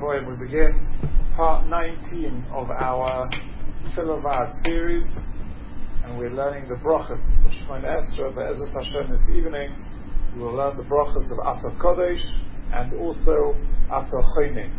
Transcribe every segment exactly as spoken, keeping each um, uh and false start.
Avoy was again part nineteen of our Tfilah series, and we're learning the brachas of Shemona Esrei. Be'ezus Hashem this evening we will learn the brachas of Atar Kodesh and also Atar Chonim.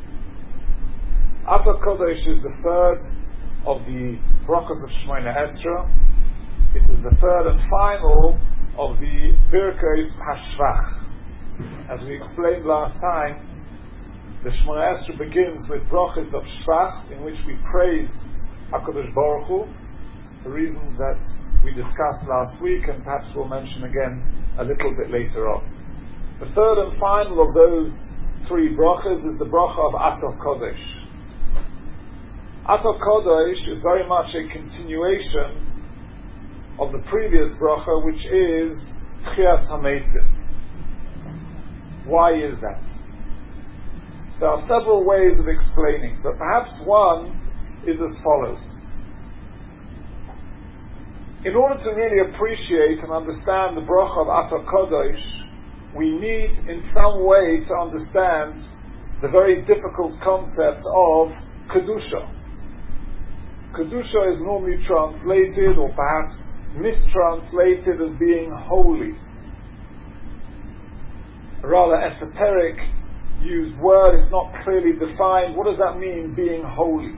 Atar Kodesh is the third of the brachas of Shemona Esrei. It is the third and final of the Birkos Hashvach. As we explained last time, the Shemona Esrei begins with brachas of Shvach, in which we praise HaKadosh Baruch Hu, for reasons that we discussed last week and perhaps we'll mention again a little bit later on. The third and final of those three brachas is the bracha of Atar Kodesh. Atar Kodesh is very much a continuation of the previous bracha, which is Tchias HaMeisim. Why is that? So there are several ways of explaining, but perhaps one is as follows. In order to really appreciate and understand the bracha of Atar Kodesh, we need in some way to understand the very difficult concept of Kedusha. Kedusha is normally translated or perhaps mistranslated as being holy. A rather esoteric used word, it's not clearly defined. What does that mean, being holy?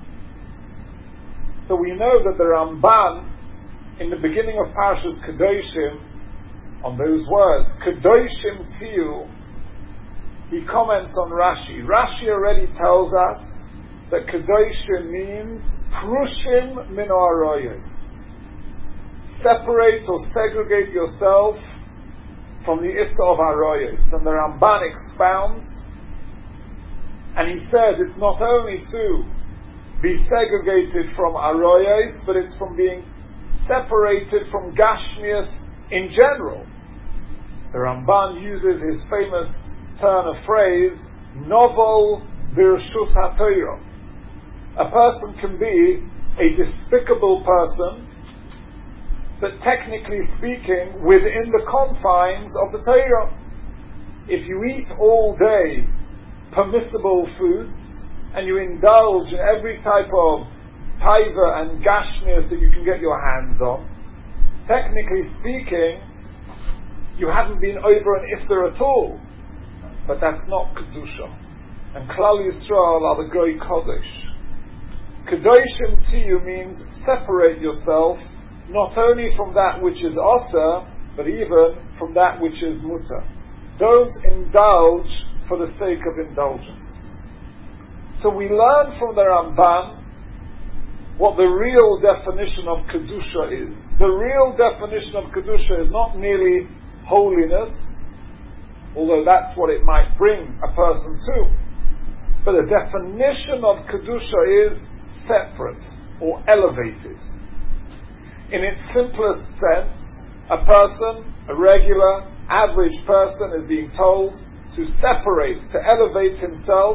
So we know that the Ramban, in the beginning of Parashas Kedoshim, on those words, Kedoshim Tiyu, he comments on Rashi. Rashi already tells us that Kedoshim means Prushim min ha'aroyos. Separate or segregate yourself from the Issa of Aroyos. And the Ramban expounds, and he says it's not only to be segregated from Aroyos, but it's from being separated from Gashmias in general. The Ramban uses his famous turn of phrase, Novel Birshus HaTorah. A person can be a despicable person, but technically speaking, within the confines of the Torah. If you eat all day permissible foods, and you indulge in every type of taiva and gashmias that you can get your hands on, technically speaking, you haven't been over an Isser at all. But that's not Kedusha. And Klal Yisrael are the Goy Kodesh. Kedoshim Tiyu means separate yourself not only from that which is Asa, but even from that which is Muta. Don't indulge for the sake of indulgence. So we learn from the Ramban what the real definition of Kedusha is. The real definition of Kedusha is not merely holiness, although that's what it might bring a person to, but the definition of Kedusha is separate or elevated. In its simplest sense, a person, a regular, average person is being told to separate, to elevate himself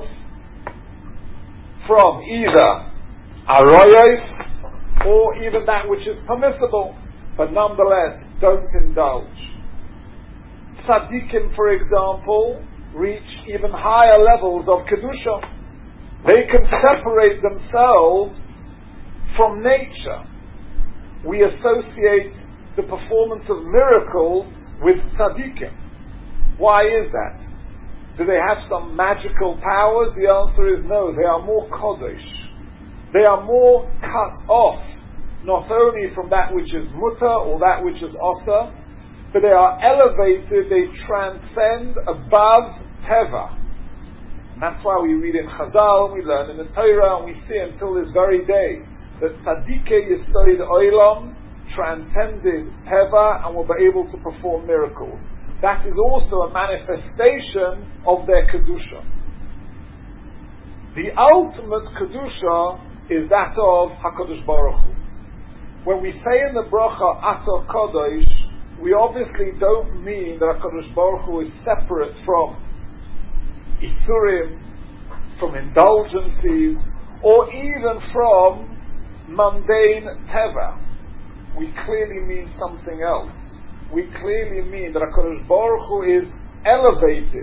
from either Aroyos or even that which is permissible, but nonetheless don't indulge. Tzaddikim, for example, reach even higher levels of Kedusha. They can separate themselves from nature. We associate the performance of miracles with tzaddikim. Why is that? Do they have some magical powers? The answer is no. They are more kodesh. They are more cut off, not only from that which is muta or that which is osa, but they are elevated, they transcend above teva. And that's why we read in Chazal, we learn in the Torah, and we see until this very day, that Tzadikei Yesod Olam transcended Teva and will be able to perform miracles. That is also a manifestation of their Kedusha. The ultimate Kedusha is that of HaKadosh Baruch Hu. When we say in the bracha Atar Kodesh, we obviously don't mean that HaKadosh Baruch Hu is separate from Isurim, from indulgences, or even from mundane teva. We clearly mean something else. We clearly mean that HaKadosh Baruch Hu is elevated.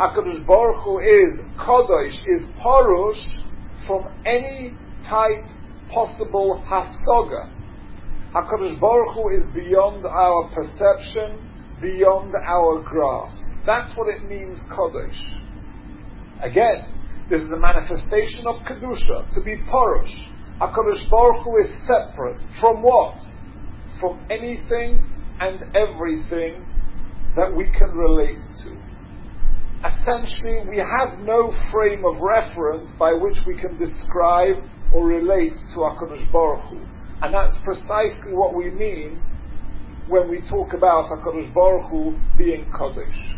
HaKadosh Baruch Hu is Kodosh, is Porush from any type possible Hasoga. HaKadosh Baruch Hu is beyond our perception, beyond our grasp. That's what it means, Kodesh. Again, this is a manifestation of Kedusha, to be Porush. HaKadosh Baruch Hu is separate from what? From anything and everything that we can relate to. Essentially, we have no frame of reference by which we can describe or relate to HaKadosh Baruch Hu. And that's precisely what we mean when we talk about HaKadosh Baruch Hu being Kodesh.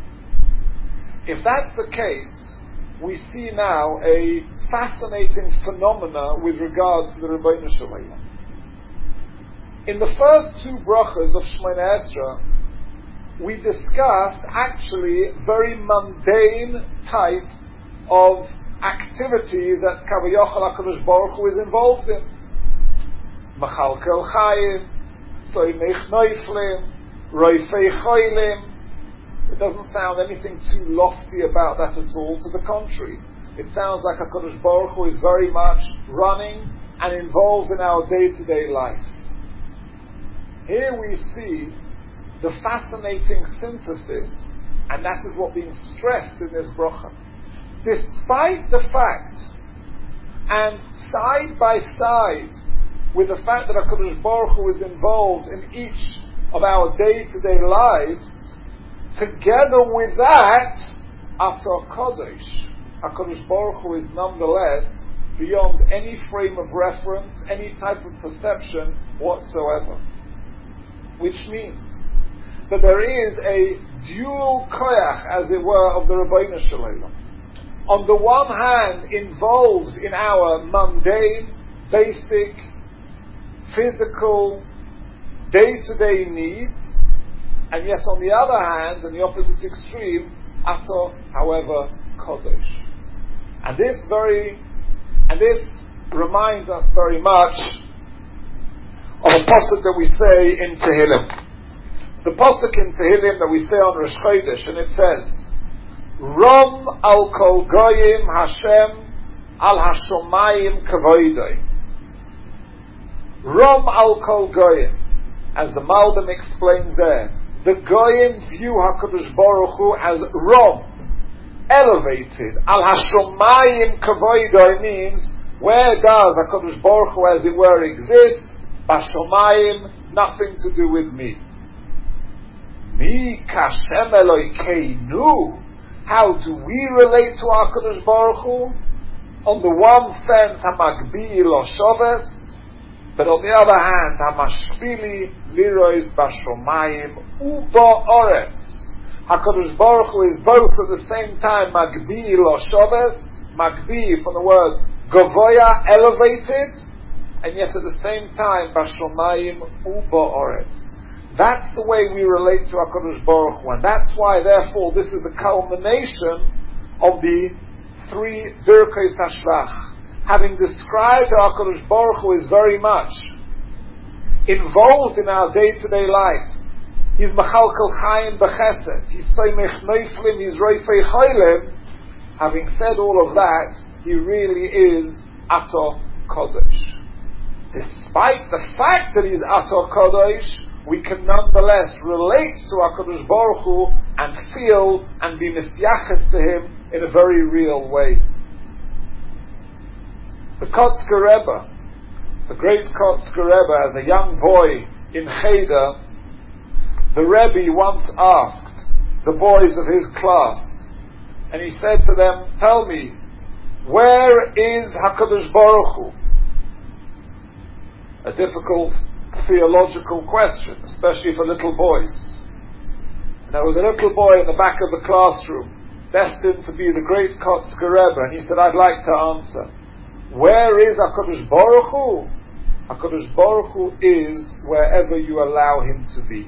If that's the case, we see now a fascinating phenomena with regard to the Rebbeinu Shalom. In the first two brachas of Shemona Esra, we discussed actually very mundane type of activities that Kavayachal HaKadosh Baruch Hu is involved in. Machalkel Chayim, Soymech Noiflim, Roifei Choylim. It doesn't sound anything too lofty about that at all. To the contrary, it sounds like HaKadosh Baruch Hu is very much running and involved in our day-to-day life. Here we see the fascinating synthesis, and that is what being stressed in this bracha. Despite the fact, and side by side with the fact that HaKadosh Baruch Hu is involved in each of our day-to-day lives, together with that, Atar Kodesh, HaKadosh Baruch Hu is nonetheless beyond any frame of reference, any type of perception whatsoever. Which means that there is a dual koyach, as it were, of the Rebbeinu Shalom. On the one hand, involved in our mundane, basic, physical, day-to-day needs, and yet on the other hand, in the opposite extreme, Atar, however, Kodesh. And this very, and this reminds us very much of a pasuk that we say in Tehillim. The pasuk in Tehillim that we say on Rosh Chodesh, and it says, Rom al kol goyim Hashem al hashomayim kavoidoi. Rom al kol goyim, as the Malbim explains there, the goyim view HaKadosh Baruch Hu as Rom, elevated. Al hashomayim kavoidoi means, where does HaKadosh Baruch Hu, as it were, exist? Bashomayim, nothing to do with me. Mi kashem Elokeinu. How do we relate to HaKadosh Baruch Hu? On the one sense, Hamagbi lo shoves, but on the other hand, Hamashpili lirois bashomayim uba oretz. HaKadosh Baruch Hu is both at the same time Magbi lo shoves, Magbi from the word Gavoya, elevated, and yet at the same time, Bashomayim uba oretz. That's the way we relate to HaKadosh Baruch Hu, and that's why, therefore, this is the culmination of the three Birkos Hashvach. Having described how HaKadosh Baruch Hu is very much involved in our day-to-day life. He's Machalkel Chayim B'Chesed, he's Soymech Noiflim, he's Roifei Choylim. Having said all of that, he really is Atar Kodesh. Despite the fact that he's Atar Kodesh, we can nonetheless relate to HaKadosh Baruch Hu and feel and be misyaches to him in a very real way. The Kotzker Rebbe, the great Kotzker Rebbe, as a young boy in Cheder, the Rebbe once asked the boys of his class, and he said to them, tell me, where is HaKadosh Baruch Hu? A difficult theological question, especially for little boys. And there was a little boy in the back of the classroom, destined to be the great Kotzker Rebbe, and he said, I'd like to answer. Where is HaKadosh Baruch Hu? HaKadosh Baruch Hu is wherever you allow him to be.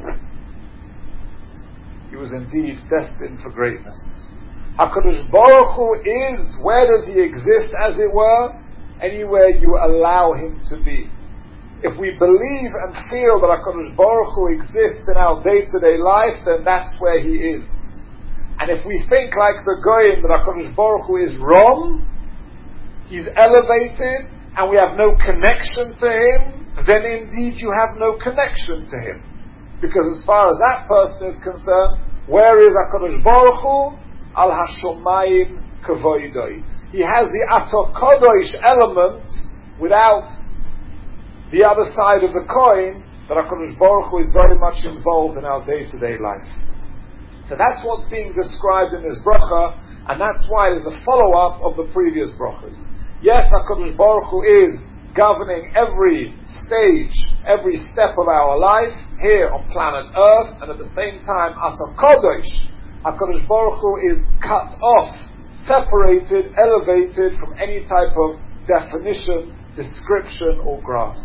He was indeed destined for greatness. HaKadosh Baruch Hu is, where does he exist, as it were? Anywhere you allow him to be. If we believe and feel that HaKadosh Baruch Hu exists in our day-to-day life, then that's where he is. And if we think like the Goyim that HaKadosh Baruch Hu is wrong, he's elevated, and we have no connection to him, then indeed you have no connection to him. Because as far as that person is concerned, where is HaKadosh Baruch Hu? Al Hashomayim Kavoidoi. He has the Ato Kodosh element without the other side of the coin, that HaKadosh Baruch Hu is very much involved in our day-to-day life. So that's what's being described in this bracha, and that's why there's a follow-up of the previous brachas. Yes, HaKadosh Baruch Hu is governing every stage, every step of our life here on planet Earth, and at the same time, Ato Kodosh, HaKadosh Baruch Hu is cut off, separated, elevated from any type of definition, description, or grasp.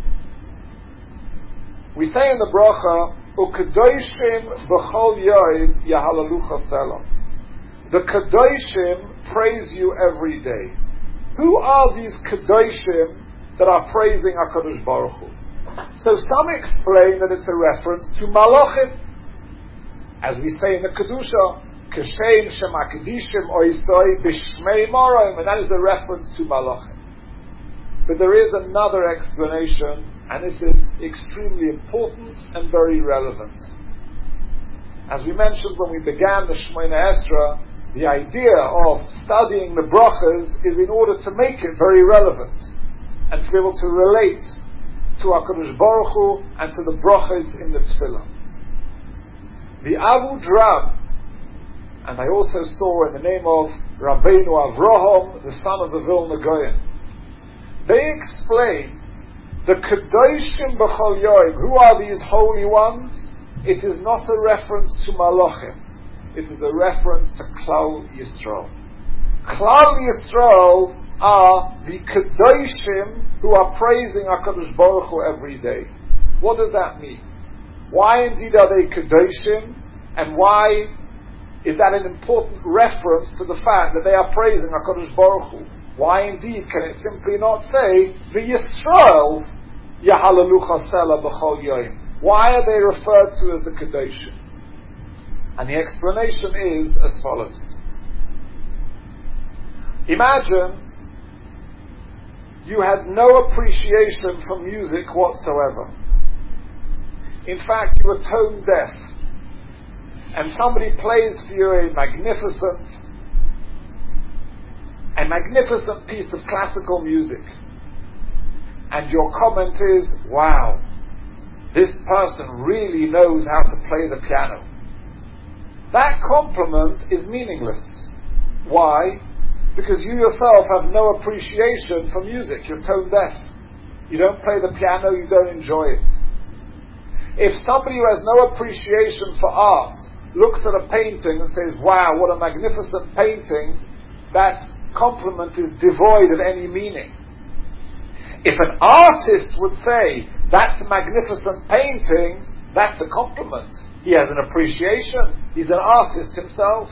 We say in the bracha, U'kedoshim b'chol yoyim yahalalucha selam. The Kedoshim praise you every day. Who are these Kedoshim that are praising HaKadosh Baruch Hu? So some explain that it's a reference to Malachim. As we say in the Kedusha, Keshem shemakdishim oisoi b'shmei morim, and that is a reference to Malachim. But there is another explanation, and this is extremely important and very relevant. As we mentioned when we began the Shemona Esra, the idea of studying the brachas is in order to make it very relevant and to be able to relate to HaKadosh Baruch Hu and to the brachas in the Tefillah. The Abu Drab, and I also saw in the name of Rabbeinu Avraham, the son of the Vilna Gaon, they explain the Kedoshim B'chol Yoim. Who are these holy ones? It is not a reference to Malachim. It is a reference to Klal Yisrael. Klal Yisrael are the Kedoshim who are praising HaKadosh Baruch Hu every day. What does that mean? Why indeed are they Kedoshim? And why is that an important reference to the fact that they are praising HaKadosh Baruch Hu? Why indeed can it simply not say the Yisrael Yahalalucha Sela B'chol Yoim? Why are they referred to as the Kedoshim? And the explanation is as follows. Imagine you had no appreciation for music whatsoever. In fact, you were tone deaf, and somebody plays for you a magnificent a magnificent piece of classical music, and your comment is, wow, this person really knows how to play the piano. That compliment is meaningless. Why? Because you yourself have no appreciation for music. You're tone deaf. You don't play the piano, you don't enjoy it. If somebody who has no appreciation for art looks at a painting and says, wow, what a magnificent painting, that compliment is devoid of any meaning. If an artist would say, that's a magnificent painting, that's a compliment. He has an appreciation. He's an artist himself.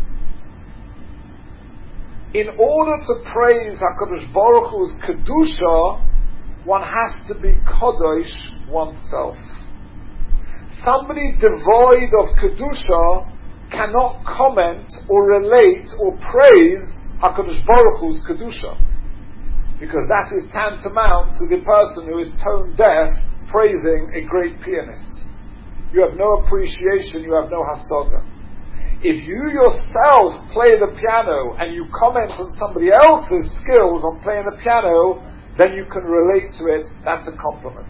In order to praise HaKadosh Baruch Hu's Kedusha, one has to be Kodosh oneself. Somebody devoid of Kedusha cannot comment or relate or praise HaKadosh Baruch Hu's Kedusha, because that is tantamount to the person who is tone deaf praising a great pianist. You have no appreciation, you have no hasoga. If you yourself play the piano and you comment on somebody else's skills on playing the piano, then you can relate to it. That's a compliment.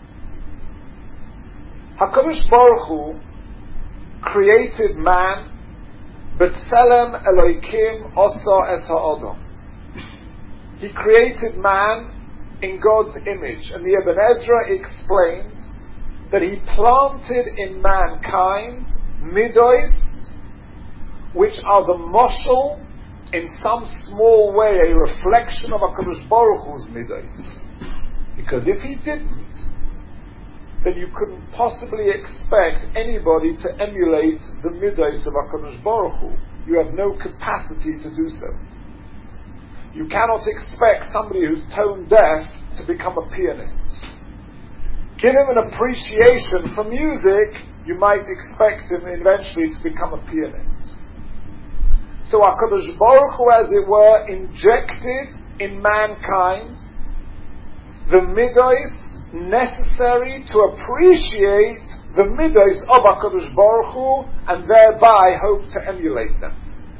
HaKadosh Baruch Hu created man, B'Tselem Eloikim Osa Es Ha'odom. He created man in God's image, and the Ibn Ezra explains that he planted in mankind midos, which are the moshel, in some small way, a reflection of HaKadosh Baruch Hu's midos. Because if he didn't, then you couldn't possibly expect anybody to emulate the midos of HaKadosh Baruch Hu. You have no capacity to do so. You cannot expect somebody who's tone deaf to become a pianist. Give him an appreciation for music, you might expect him eventually to become a pianist. So HaKadosh Baruch Hu, as it were, injected in mankind the midos necessary to appreciate the midos of HaKadosh Baruch Hu and thereby hope to emulate them.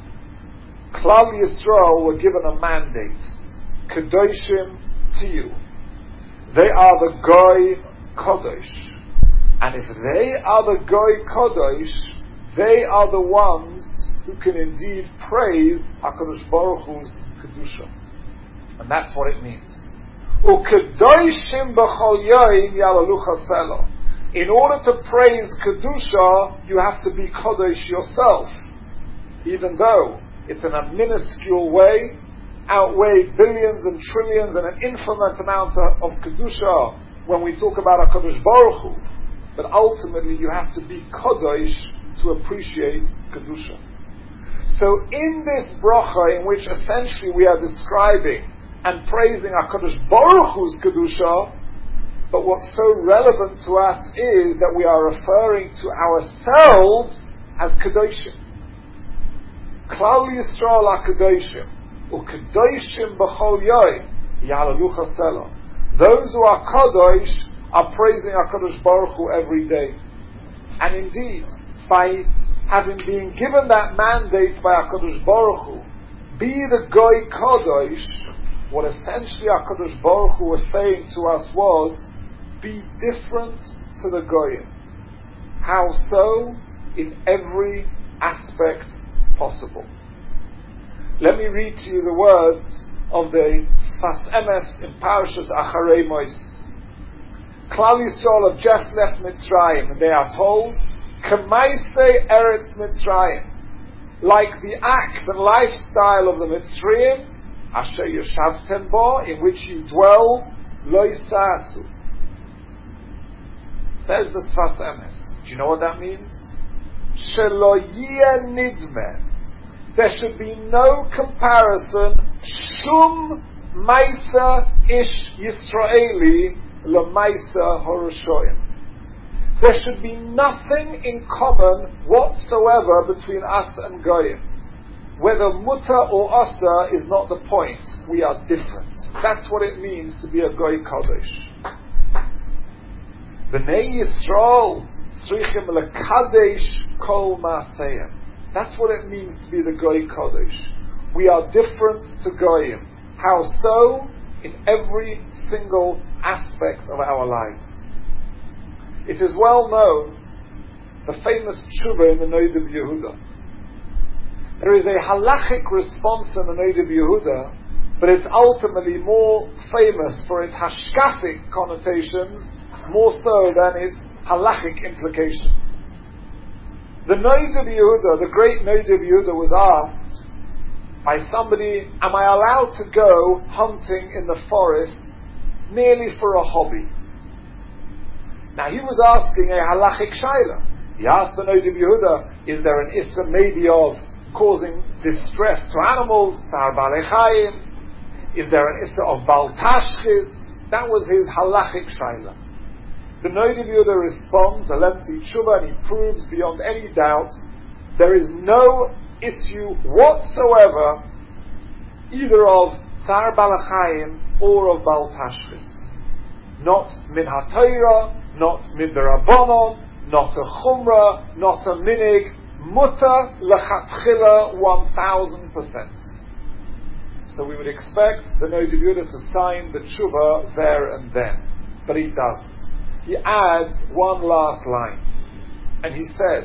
Klal Yisrael were given a mandate, Kedoshim Tiyu. They are the Goy Kodosh. And if they are the Goy Kodosh, they are the ones who can indeed praise HaKadosh Baruch Hu's Kedusha. And that's what it means. Ukedoshim b'chol yoyim yalalucha selo. In order to praise Kedusha, you have to be Kodosh yourself. Even though it's in a minuscule way, outweigh billions and trillions and an infinite amount of Kedusha when we talk about HaKadosh Baruch Hu. But ultimately you have to be Kodosh to appreciate Kedusha. So in this bracha in which essentially we are describing and praising HaKadosh Baruch Hu's Kedusha, but what's so relevant to us is that we are referring to ourselves as Kedoshim. Klal Yisrael HaKedoshim, Ukedoshim b'chol yoyim, yalalucha selo. Those who are Kadosh are praising HaKadosh Baruch Hu every day. And indeed, by having been given that mandate by HaKadosh Baruch Hu, be the Goy Kadosh, what essentially HaKadosh Baruch Hu was saying to us was, be different to the Goyim. How so? In every aspect possible. Let me read to you the words of the Sfas Emes in Parshas Acharei Mos. Klal Yisrael have just left Mitzrayim, and they are told, K'maisei Eretz Mitzrayim, like the act and lifestyle of the Mitzrayim, Asher Yeshavtem Bo, in which you dwell, Lo Yisasu. Says the Sfas Emes. Do you know what that means? Shelo Yeh Nidmeh. There should be no comparison. Shum Maisa Ish Yisraeli LeMaisa Horoshoyim. There should be nothing in common whatsoever between us and Goyim. Whether muta or asa is not the point. We are different. That's what it means to be a Goy Kodesh. B'nei Yisrael tzrichim lekadesh kol ma'aseyim. That's what it means to be the Goy Kodesh. We are different to Goyim. How so? In every single aspect of our lives. It is well known, the famous tshuva in the Noda B'Yehuda. There is a halachic response in the Noda B'Yehuda, but it's ultimately more famous for its hashkafic connotations, more so than its halachic implications. The Noda B'Yehuda, the great Noda B'Yehuda, was asked by somebody, am I allowed to go hunting in the forest merely for a hobby? Now he was asking a halachic shaila. He asked the Noda B'Yehuda, is there an issa maybe of causing distress to animals, tzar balei chayim? Is there an issa of bal tashchis? That was his halachic shaila. The Noda B'Yehuda responds, a lengthy tshuva, and he proves beyond any doubt, there is no issue whatsoever either of tzar balei chayim or of bal tashchis. Not min ha-Torah, not min d'Rabbanon, not a chumrah, not a minig, muta lechatchila one thousand percent. So we would expect the Noda B'Yehuda to sign the tshuva there and then, but he doesn't. He adds one last line, and he says,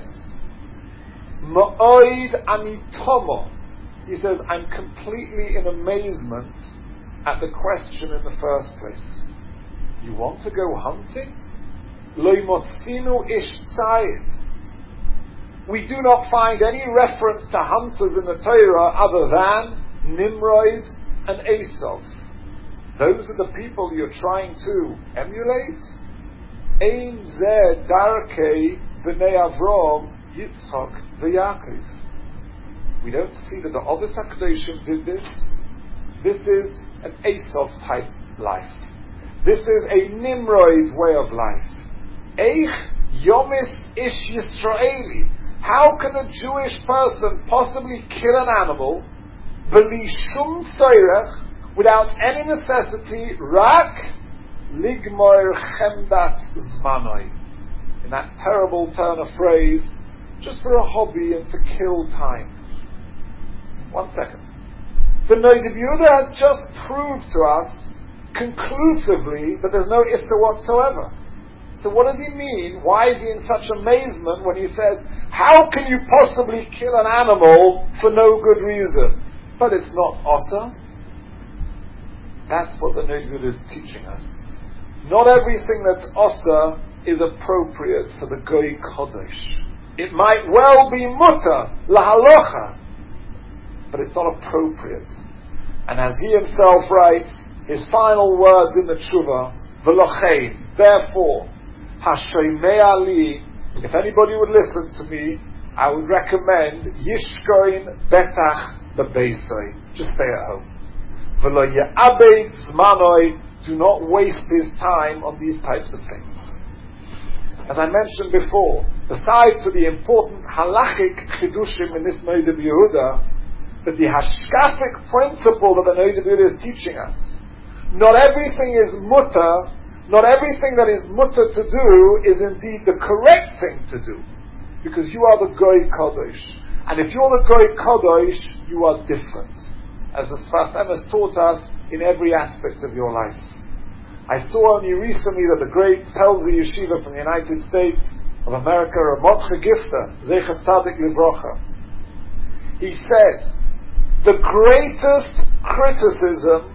Ma'oid ani tomo. He says, I'm completely in amazement at the question in the first place. You want to go hunting? Lo motzinu ish tzayid. We do not find any reference to hunters in the Torah other than Nimrod and Esau. Those are the people you're trying to emulate? Ein zeh darkei b'nei Avram, Yitzchak, v'Yaakov. We don't see that the Ovis HaKadoshim did this. This is an Esau type life. This is a Nimrod way of life. Eich yomis ish Yisraeli. How can a Jewish person possibly kill an animal b'li shum tzorech, without any necessity, rak ligmor chemdas zmanoi, in that terrible turn of phrase, just for a hobby and to kill time? One second. The Noda B'Yehuda has just proved to us conclusively that there's no Issa whatsoever. So what does he mean? Why is he in such amazement when he says, how can you possibly kill an animal for no good reason? But it's not Asa. That's what the Noda B'Yehuda is teaching us. Not everything that's Asa is appropriate for the Goy Kodesh. It might well be mutter, lahalocha, but it's not appropriate. And as he himself writes, his final words in the Tshuva, v'lochein, therefore, Hashoymei ali, if anybody would listen to me, I would recommend Yishkoin Betach Bebeisoi. Just stay at home. V'lo ye'abed zmanoi, do not waste his time on these types of things. As I mentioned before, besides for the important halachic chidushim in this Noda B'Yehuda, that the hashkafic principle that the Noda B'Yehuda is teaching us, not everything is mutter. Not everything that is mutter to do is indeed the correct thing to do, because you are the Goy Kodesh, and if you're the Goy Kodesh, you are different, as the Sfas Emes taught us in every aspect of your life. I saw only recently that the great Telzi Yeshiva from the United States of America, Ramotche Gifter, Zecher Tzadik Livrocha, he said the greatest criticism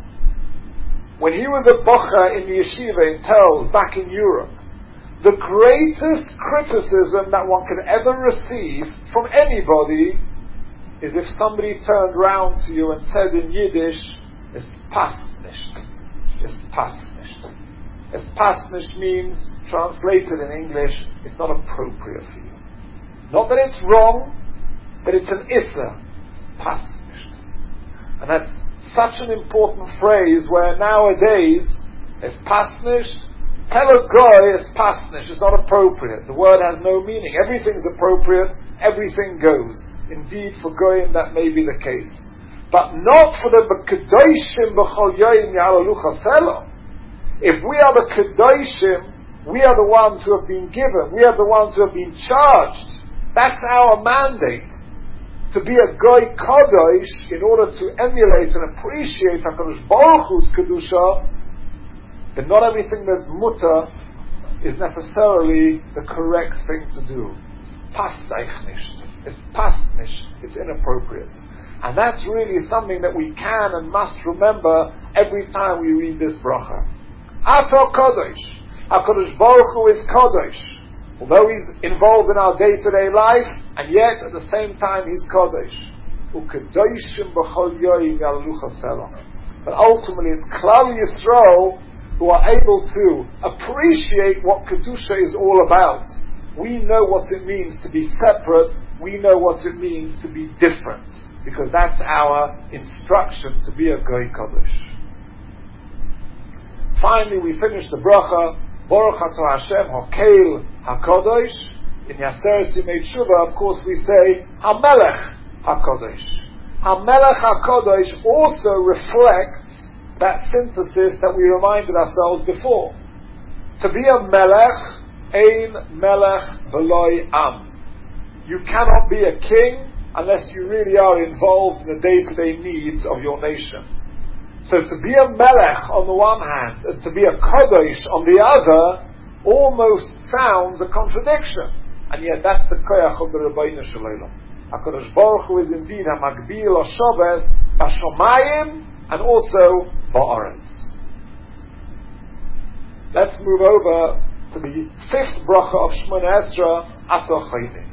when he was a bocha in the yeshiva in Telz, back in Europe, the greatest criticism that one could ever receive from anybody is if somebody turned round to you and said in Yiddish, es passt nicht. Es passt nicht. Es passt nicht means, translated in English, it's not appropriate for you. Not that it's wrong, but it's an issa. Es passt nicht. And that's such an important phrase where nowadays, es passt nicht, tell a guy es passt nicht, it's not appropriate. The word has no meaning. Everything's appropriate, everything goes. Indeed, for goyim that may be the case. But not for the kedoshim b'chol yoyim ya'alalu chaselo. If we are the kedoshim, we are the ones who have been given, we are the ones who have been charged. That's our mandate. To be a Goy Kodesh, in order to emulate and appreciate HaKadosh Baruch Hu's Kedusha, then not everything that's mutter is necessarily the correct thing to do. It's passt euch nicht. It's passt nicht. It's inappropriate. And that's really something that we can and must remember every time we read this bracha. Ato Kodesh. HaKadosh Baruch Hu is Kodesh. Although he's involved in our day-to-day life, and yet at the same time he's Kodesh. But ultimately it's Klal Yisrael who are able to appreciate what Kedusha is all about. We know what it means to be separate, we know what it means to be different, because that's our instruction to be a Goy Kodesh. Finally, we finish the bracha, Baruch Ato Hashem HaKeil HaKodesh. In Yaseres Yimei Tshuva, of course, we say HaMelech HaKodesh. HaMelech HaKodesh also reflects that synthesis that we reminded ourselves before. To be a Melech, Ein Melech V'loi Am. You cannot be a king unless you really are involved in the day-to-day needs of your nation. So to be a melech on the one hand, and to be a kodesh on the other, almost sounds a contradiction. And yet that's the koyach of the Rebbeinu Shalom. HaKadosh Baruch Hu is indeed a magbil or shabes, b'shomayim, and also ba'aretz. Let's move over to the fifth bracha of Shemona Esra, Ato Choynein.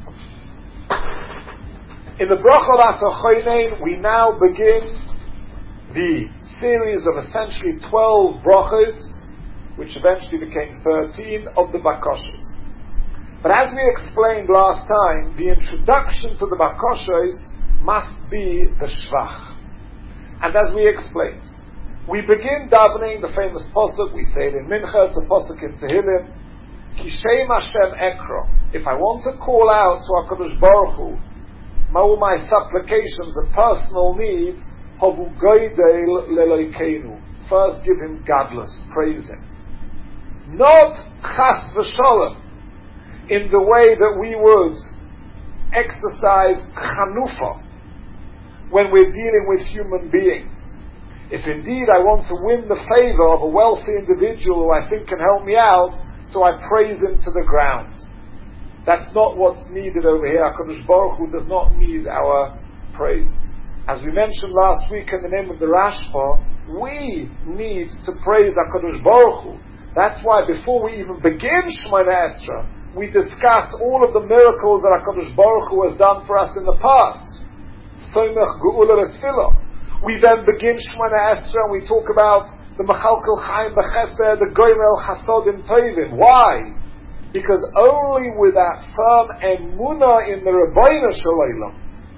In the bracha of Ato Choynein, we now begin the series of essentially twelve brachas, which eventually became thirteen, of the Bakoshos. But as we explained last time, the introduction to the Bakoshos must be the Shvach. And as we explained, we begin davening the famous posuk, we say it in Mincha, it's a posuk in Tehillim, Kishem Hashem Ekro. If I want to call out to HaKadosh Baruch Hu, all my supplications and personal needs, Havu Goydel Leloikeinu. First give him godless, praise him. Not Chas V'Sholem, in the way that we would exercise Chanufa when we're dealing with human beings. If indeed I want to win the favor of a wealthy individual who I think can help me out, so I praise him to the ground. That's not what's needed over here. HaKadosh Baruch Hu does not need our praise. As we mentioned last week in the name of the Rashba, we need to praise HaKadosh Baruch Hu. That's why before we even begin Shemona Esra, we discuss all of the miracles that HaKadosh Baruch Hu has done for us in the past. Somech Geula L'Tfilah. We then begin Shemona Esra and we talk about the Mechalkel Chaim B'Chesed, the Goymel Chasodim Tovim. Why? Because only with that firm emunah in the Rebbeinu Shalom,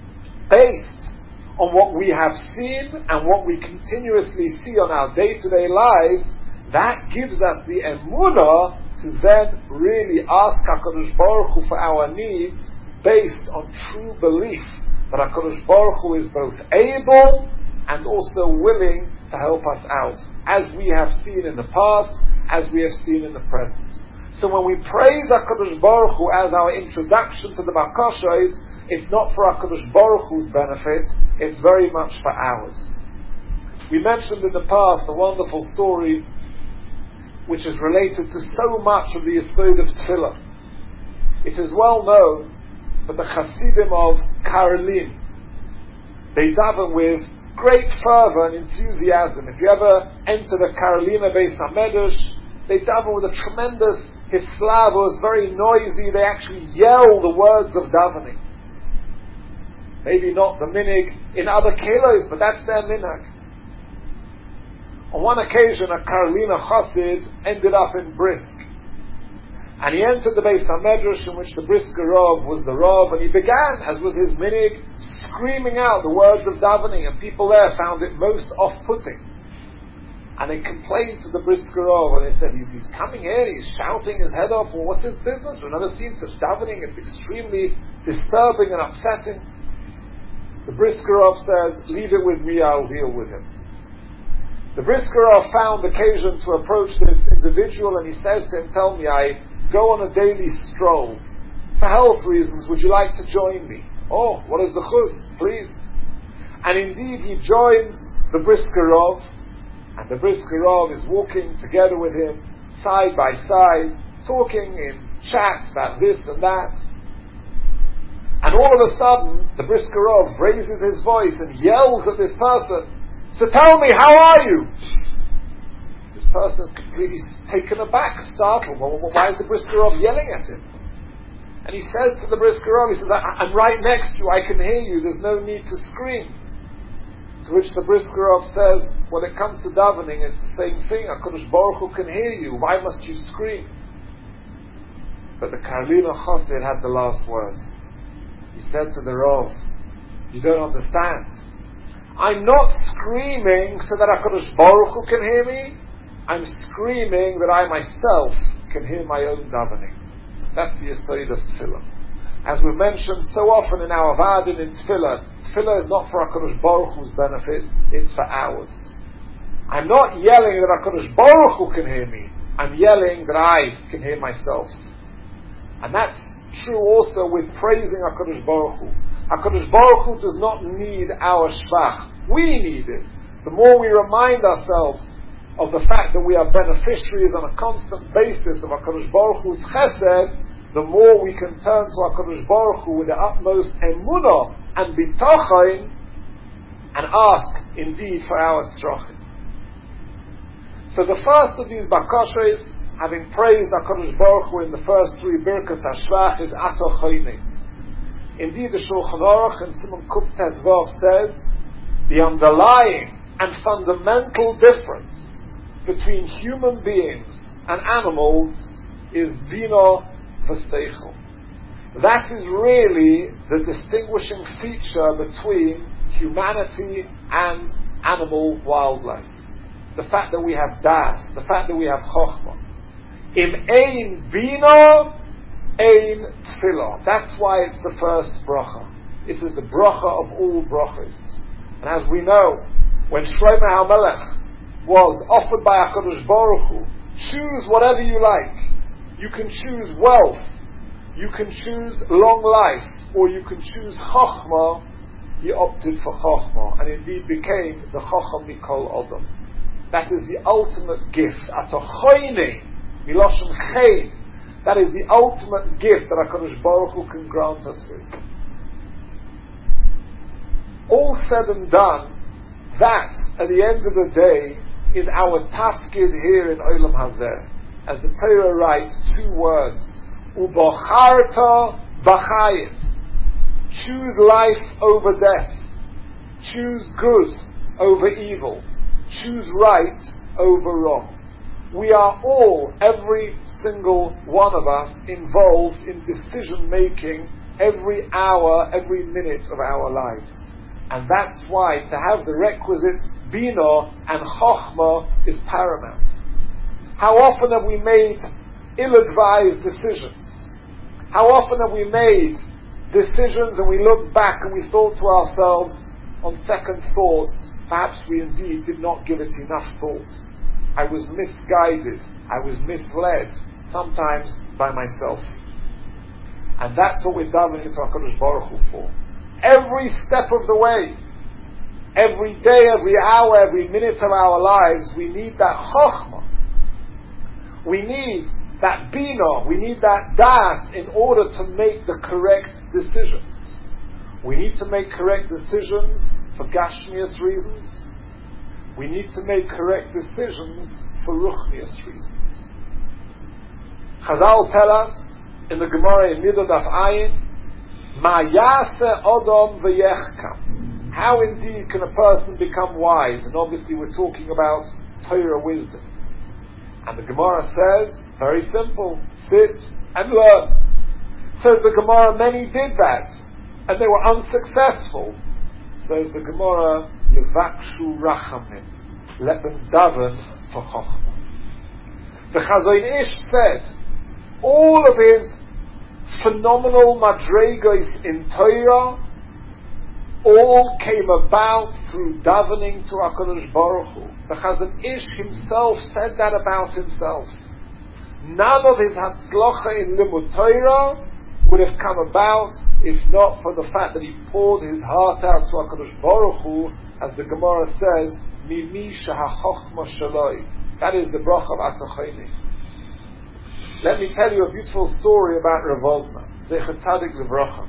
based on what we have seen and what we continuously see on our day-to-day lives, that gives us the emunah to then really ask HaKadosh Baruch Hu for our needs based on true belief that HaKadosh Baruch Hu is both able and also willing to help us out, as we have seen in the past, as we have seen in the present. So when we praise HaKadosh Baruch Hu as our introduction to the Bakashos, it's not for HaKadosh Baruch Hu's benefit, it's very much for ours. We mentioned in the past a wonderful story which is related to so much of the Yesod of Tefillah. It is well known that the Hasidim of Karlin, they daven with great fervor and enthusiasm. If you ever enter the Karlina Beis HaMedrash, they daven with a tremendous Hislavos, very noisy. They actually yell the words of davening. Maybe not the minig in other kilos, but that's their minhag. On one occasion, a Karlina Chassid ended up in Brisk. And he entered the Beis HaMedrash in which the Brisker Rav was the Rav, and he began, as was his minig, screaming out the words of davening, and people there found it most off-putting. And they complained to the Brisker Rav, and they said, he's, he's coming here, he's shouting his head off, well, what's his business? We've never seen such davening, it's extremely disturbing and upsetting. The Brisker Rav says, leave it with me, I'll deal with him. The Brisker Rav found occasion to approach this individual, and he says to him, tell me, I go on a daily stroll. For health reasons, would you like to join me? Oh, what is the chus? Please. And indeed, he joins the Brisker Rav, and the Brisker Rav is walking together with him, side by side, talking in chat about this and that. And all of a sudden, the Brisker Rav raises his voice and yells at this person, so tell me, how are you? This person is completely taken aback, startled. Well, why is the Brisker Rav yelling at him? And he says to the Brisker Rav, he says, I'm right next to you, I can hear you, there's no need to scream. To which the Brisker Rav says, when it comes to davening, it's the same thing. HaKadosh Baruch Hu can hear you, why must you scream? But the Karlina Chassid had the last word. He said to the Rav, you don't understand. I'm not screaming so that HaKadosh Baruch Hu can hear me. I'm screaming that I myself can hear my own davening. That's the Yesod of Tefillah. As we mentioned so often in our Vadin in Tefillah, Tefillah is not for HaKadosh Baruch Hu's benefit, it's for ours. I'm not yelling that HaKadosh Baruch Hu can hear me. I'm yelling that I can hear myself. And that's true also with praising HaKadosh Baruch Hu. HaKadosh Baruch Hu does not need our shvach. We need it. The more we remind ourselves of the fact that we are beneficiaries on a constant basis of HaKadosh Baruch Hu's chesed, the more we can turn to HaKadosh Baruch Hu with the utmost emunah and bitachon and ask indeed for our tzrachim. So the first of these bakashos, having praised HaKadosh Baruch Hu in the first three birkas hashvach, is Ato Choyne. Indeed, the Shulchan Aruch in Simon Kuf Tezvav says the underlying and fundamental difference between human beings and animals is Bina v'Seichel. That is really the distinguishing feature between humanity and animal wildlife. The fact that we have das, the fact that we have chokhmah. Im ein bina, ein tefillah. That's why it's the first bracha. It is the bracha of all brachas. And as we know, when Shlomo HaMelech was offered by HaKadosh Baruch Hu, choose whatever you like. You can choose wealth, you can choose long life, or you can choose Chochmah. He opted for Chochmah, and indeed became the Chocham Mikol Odom. That is the ultimate gift. Atochoyne, Miloshen Chein. That is the ultimate gift that HaKadosh Baruch Hu can grant us with. All said and done, that, at the end of the day, is our tafkid here in Olam Hazeh. As the Torah writes, two words, Ubocharta b'chayim. Choose life over death. Choose good over evil. Choose right over wrong. We are all, every single one of us, involved in decision making every hour, every minute of our lives. And that's why to have the requisite Bina and Chochmah is paramount. How often have we made ill-advised decisions? How often have we made decisions and we look back and we thought to ourselves, on second thoughts, perhaps we indeed did not give it enough thought. I was misguided. I was misled, sometimes by myself. And that's what we're davening to HaKadosh Baruch Hu for. Every step of the way, every day, every hour, every minute of our lives, we need that Chochmah. We need that Bina, we need that Das in order to make the correct decisions. We need to make correct decisions for Gashmias reasons. We need to make correct decisions for Ruchnias reasons. Chazal tell us in the Gemara in Midot Daf Ayin, Ma yaseh Odom v'yechkam. How indeed can a person become wise? And obviously we're talking about Torah wisdom. And the Gemara says, very simple, sit and learn. Says the Gemara, many did that, and they were unsuccessful. Says the Gemara, Levakshu rachamim. Let them daven for Chochmah. The Chazon Ish said, all of his phenomenal madregos in Torah all came about through davening to HaKadosh Baruch Hu. The Chazon Ish himself said that about himself. None of his hatzlocha in Limud Torah would have come about if not for the fact that he poured his heart out to HaKadosh Baruch Hu, as the Gemara says, Mimi shehachochma shaloi. That is the bracha of Atochayni. Let me tell you a beautiful story about Rav Wosner, Zecher Tzadik Livrocha.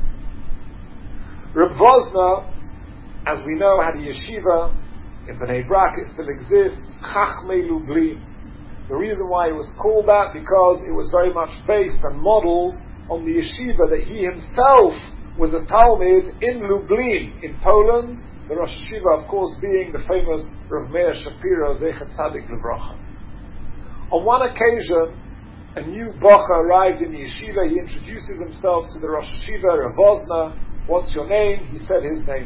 Rav Wosner, as we know, had a yeshiva in Bnei Brak. It still exists, Chachmei Lublin. The reason why it was called that, because it was very much based and modeled on the yeshiva that he himself was a Talmid in Lublin, in Poland, the Rosh Yeshiva, of course, being the famous Rav Meir Shapiro, Zecher Tzadik Livrocha. On one occasion, a new bocha arrived in the yeshiva. He introduces himself to the Rosh Yeshiva, Rav Wosner. What's your name? He said his name.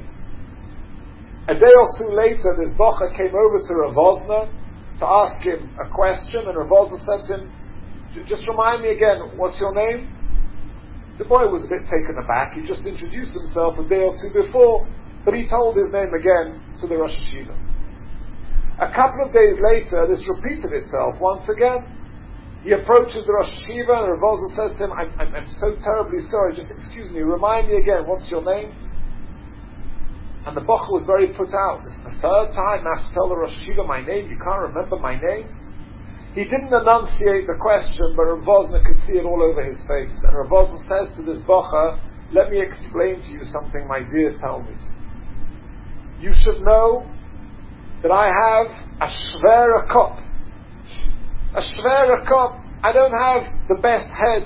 A day or two later, this bocha came over to Rav Wosner to ask him a question, and Rav Wosner said to him, just remind me again, what's your name? The boy was a bit taken aback. He just introduced himself a day or two before, but he told his name again to the Rosh Yeshiva. A couple of days later, this repeated itself once again. He approaches the Rosh Yeshiva, and Rav Wosner says to him, I'm, I'm, I'm so terribly sorry, just excuse me, remind me again, what's your name? And the bocha was very put out. This is the third time I have to tell the Rosh Yeshiva my name, you can't remember my name? He didn't enunciate the question, but Rav Wosner could see it all over his face. And Rav Wosner says to this bocha, let me explain to you something, my dear Talmud. You should know that I have a shvera kop. A shvera kop. I don't have the best head.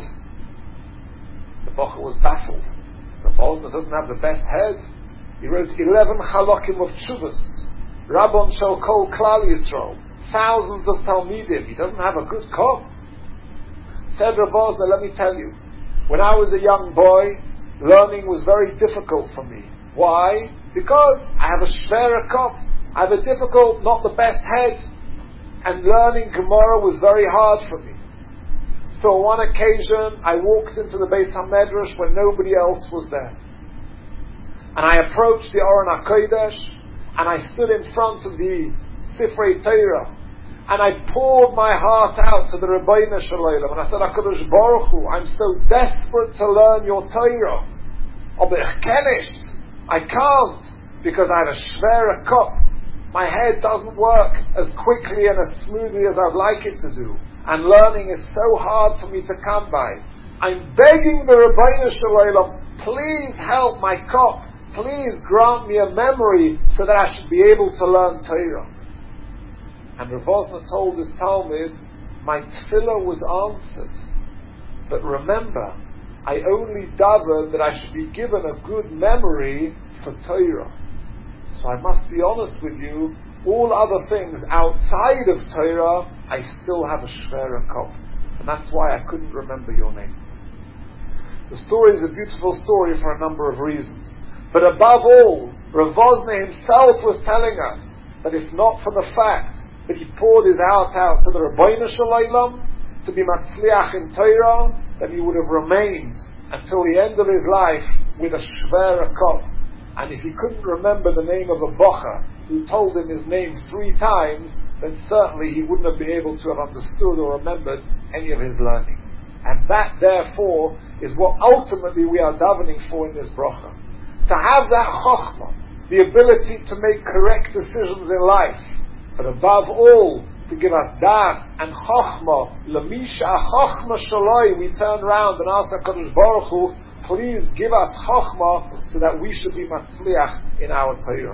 The bocha was baffled. Rav Wosner doesn't have the best head. He wrote eleven chalokim of tshuvas. Rabbon shel kol klal Yisrael. Thousands of talmidim. He doesn't have a good kop. Said Rav Wosner, let me tell you, when I was a young boy, learning was very difficult for me. Why? Because I have a shvera kop. I have a difficult, not the best head, and learning Gemara was very hard for me. So on one occasion, I walked into the Beis HaMedrash when nobody else was there. And I approached the Aron HaKodesh, and I stood in front of the Sifrei Torah, and I poured my heart out to the Rebbeinu Shalom, and I said, HaKadosh Baruch Hu, I'm so desperate to learn your Torah. Aber ich kann nicht. I can't, because I have a schwerer Kopf. My head doesn't work as quickly and as smoothly as I'd like it to do. And learning is so hard for me to come by. I'm begging the Rebbeinu Shalom, please help my Kopf. Please grant me a memory so that I should be able to learn Torah. And Rav Wosner told his Talmud, my tefillah was answered. But remember, I only davened that I should be given a good memory for Torah. So I must be honest with you, all other things outside of Torah, I still have a shvera kop. And that's why I couldn't remember your name. The story is a beautiful story for a number of reasons. But above all, Rav Wosner himself was telling us that if not for the fact that he poured his heart out to the Rebbeinu Shalom to be matzliach in Torah, then he would have remained until the end of his life with a shvera kop. And if he couldn't remember the name of a bocher who told him his name three times, then certainly he wouldn't have been able to have understood or remembered any of his learning. And that, therefore, is what ultimately we are davening for in this bracha. To have that chokhmah, the ability to make correct decisions in life, but above all, to give us das and chokhmah, l'misha chokhmah shaloi, we turn around and ask HaKadosh Baruch Hu, please give us chokhmah so that we should be matzliach in our Torah.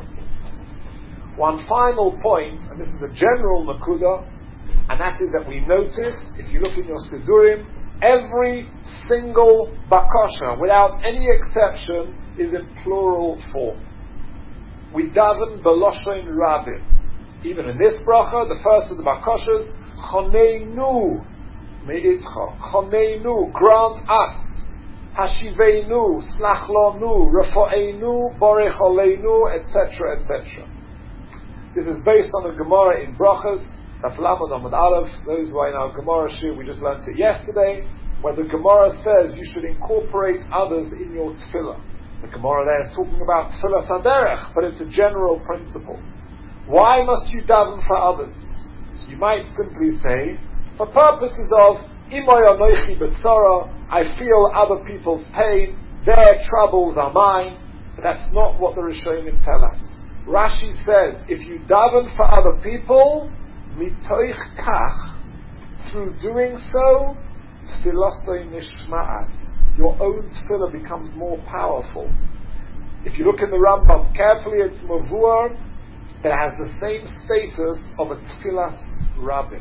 One final point, and this is a general nakuda, and that is that we notice, if you look in your Sidurim, every single bakasha, without any exception, is in plural form. We daven b'loshon rabim. Even in this bracha, the first of the bakashas, choneinu me'itcha, choneinu, grant us, hashiveinu, slach lanu, refo'einu, borech aleinu, et cetera, et cetera. This is based on a Gemara in Brachas, Daf Lamed Amud Aleph. Those who are in our Gemara Shir, we just learned it yesterday, where the Gemara says you should incorporate others in your tefillah. The Gemara there is talking about tefillah saderech, but it's a general principle. Why must you daven for others? So you might simply say, for purposes of imoy anoichi b'tzara, I feel other people's pain, their troubles are mine, but that's not what the Rishonim tell us. Rashi says, if you daven for other people, mitoich kach, through doing so, tefillasoi nishma'at, your own tefillah becomes more powerful. If you look in the Rambam carefully, it's mavur that has the same status of a tefillas rabbin.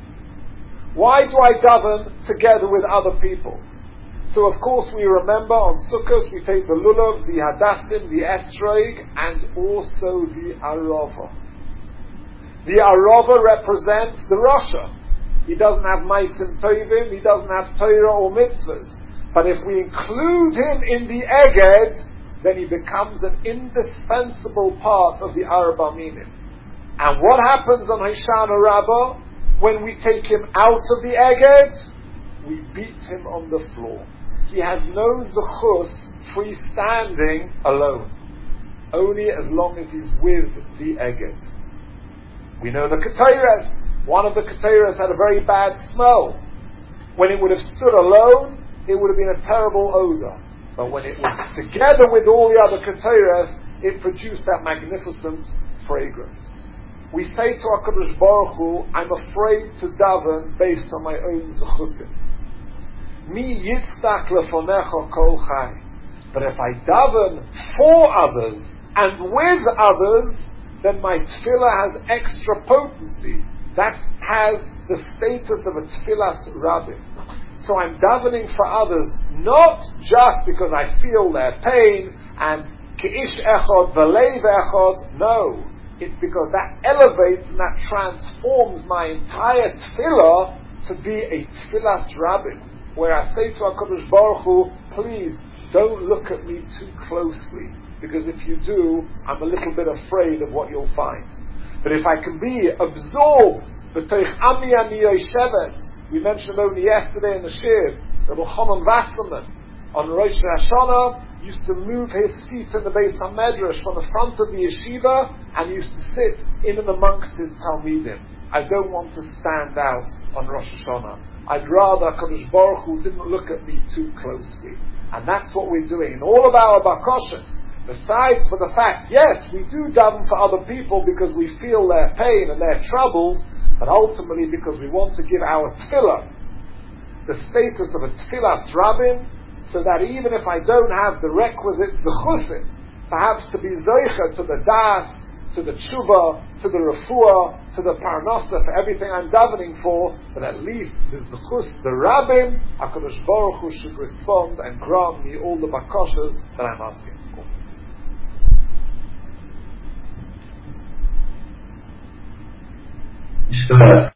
Why do I daven together with other people? So of course we remember on Sukkot we take the lulav, the hadassim, the estrog, and also the arava. The arava represents the rasha. He doesn't have maisim tovim, he doesn't have Torah or mitzvahs. But if we include him in the eged, then he becomes an indispensable part of the Arba Minim. And what happens on Hoshana Rabbah? When we take him out of the eged, we beat him on the floor. He has no zechus freestanding alone, only as long as he's with the eged. We know the Ketores. One of the Ketores had a very bad smell. When it would have stood alone, it would have been a terrible odor. But when it was together with all the other Ketores, it produced that magnificent fragrance. We say to HaKadosh Baruch Hu, I'm afraid to daven based on my own zechusim. Mi yitztak lefonecha kol chai. But if I daven for others and with others, then my tefillah has extra potency. That has the status of a tefillas rabbin. So I'm davening for others, not just because I feel their pain and k'ish echod v'leiv echod. No, it's because that elevates and that transforms my entire tefillah to be a tefillas rabbin, where I say to HaKadosh Baruch Hu, please don't look at me too closely, because if you do, I'm a little bit afraid of what you'll find. But if I can be absorbed b'toich ami ani yosheves, We mentioned only yesterday in the Shir, Rabbi Chanan Wasserman on Rosh Hashanah used to move his seat in the Beis HaMedrash from the front of the yeshiva and used to sit in and amongst his Talmidim. I don't want to stand out on Rosh Hashanah. I'd rather Kadosh Baruch Hu didn't look at me too closely. And that's what we're doing in all of our bakoshes. Besides for the fact, yes, we do daven for other people because we feel their pain and their troubles, but ultimately because we want to give our tefillah the status of a tefillas rabbin, so that even if I don't have the requisite zechusim, perhaps to be zeicha to the das, to the tshuva, to the refuah, to the parnasa, for everything I'm davening for, but at least the zechus, the rabbin, HaKadosh Baruch Hu should respond and grant me all the bakoshes that I'm asking for.